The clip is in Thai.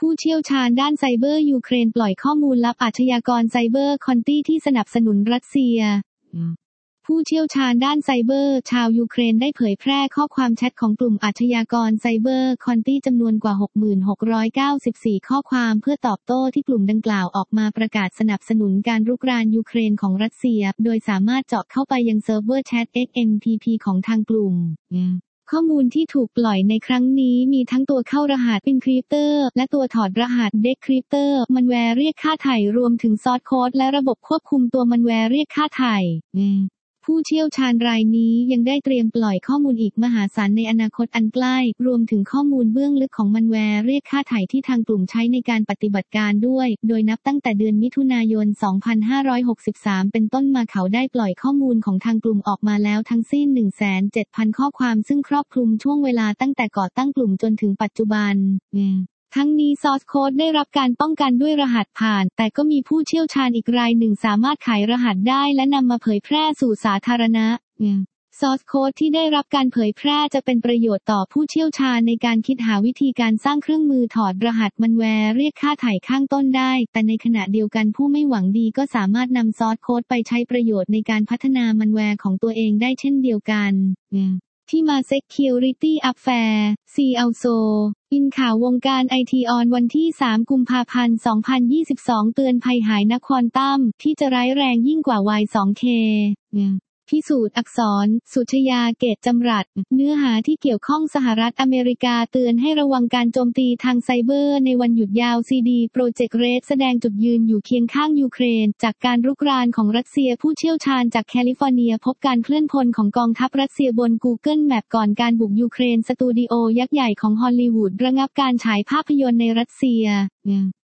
ผู้เชี่ยวชาญด้านไซเบอร์ยูเครนปล่อยข้อมูลลับอาชญากรไซเบอร์คอนตี้ที่สนับสนุนรัสเซียผู้เชี่ยวชาญด้านไซเบอร์ชาวยูเครนได้เผยแพร่ข้อความแชทของกลุ่มอาชญากรไซเบอร์คอนตี้จำนวนกว่า 6,694 ข้อความเพื่อตอบโต้ที่กลุ่มดังกล่าวออกมาประกาศสนับสนุนการรุกรานยูเครนของรัสเซียโดยสามารถเจาะเข้าไปยังเซิร์ฟเวอร์แชท XMPP ของทางกลุ่มข้อมูลที่ถูกปล่อยในครั้งนี้มีทั้งตัวเข้ารหัส Encryptor และตัวถอดรหัส Decryptor มันแวร์เรียกค่าไถ่รวมถึงซอร์สโค้ดและระบบควบคุมตัวมันแวร์เรียกค่าไถ่ผู้เชี่ยวชาญรายนี้ยังได้เตรียมปล่อยข้อมูลอีกมหาศาลในอนาคตอันใกล้รวมถึงข้อมูลเบื้องลึกของมันแวร์เรียกค่าไถ่ที่ทางกลุ่มใช้ในการปฏิบัติการด้วยโดยนับตั้งแต่เดือนมิถุนายน 2563 เป็นต้นมาเขาได้ปล่อยข้อมูลของทางกลุ่มออกมาแล้วทั้งสิ้น 107,000 ข้อความซึ่งครอบคลุมช่วงเวลาตั้งแต่ก่อตั้งกลุ่มจนถึงปัจจุบันทั้งนี้ซอร์สโค้ดได้รับการป้องกันด้วยรหัสผ่านแต่ก็มีผู้เชี่ยวชาญอีกรายหนึ่งสามารถไขรหัสได้และนำมาเผยแพร่สู่สาธารณะซอร์สโค้ดที่ได้รับการเผยแพร่จะเป็นประโยชน์ต่อผู้เชี่ยวชาญในการคิดหาวิธีการสร้างเครื่องมือถอดรหัสมันแวร์เรียกค่าไถ่ข้างต้นได้แต่ในขณะเดียวกันผู้ไม่หวังดีก็สามารถนำซอร์สโค้ดไปใช้ประโยชน์ในการพัฒนามันแวร์ของตัวเองได้เช่นเดียวกันที่มา Security Affair CISO อินข่าววงการไอทีออนวันที่ 3 กุมภาพันธ์ 2022 เตือนภัยหายนักควอนตัมที่จะร้ายแรงยิ่งกว่า Y2K พิสูจน์อักษรสุชยาเกตจำรัดเนื้อหาที่เกี่ยวข้องสหรัฐอเมริกาเตือนให้ระวังการโจมตีทางไซเบอร์ในวันหยุดยาว CD Projekt Red แสดงจุดยืนอยู่เคียงข้างยูเครนจากการรุกรานของรัสเซียผู้เชี่ยวชาญจากแคลิฟอร์เนียพบการเคลื่อนพลของกองทัพรัสเซียบน Google Map ก่อนการบุกยูเครนสตูดิโอยักษ์ใหญ่ของฮอลลีวูดระงับการฉายภาพยนตร์ในรัสเซีย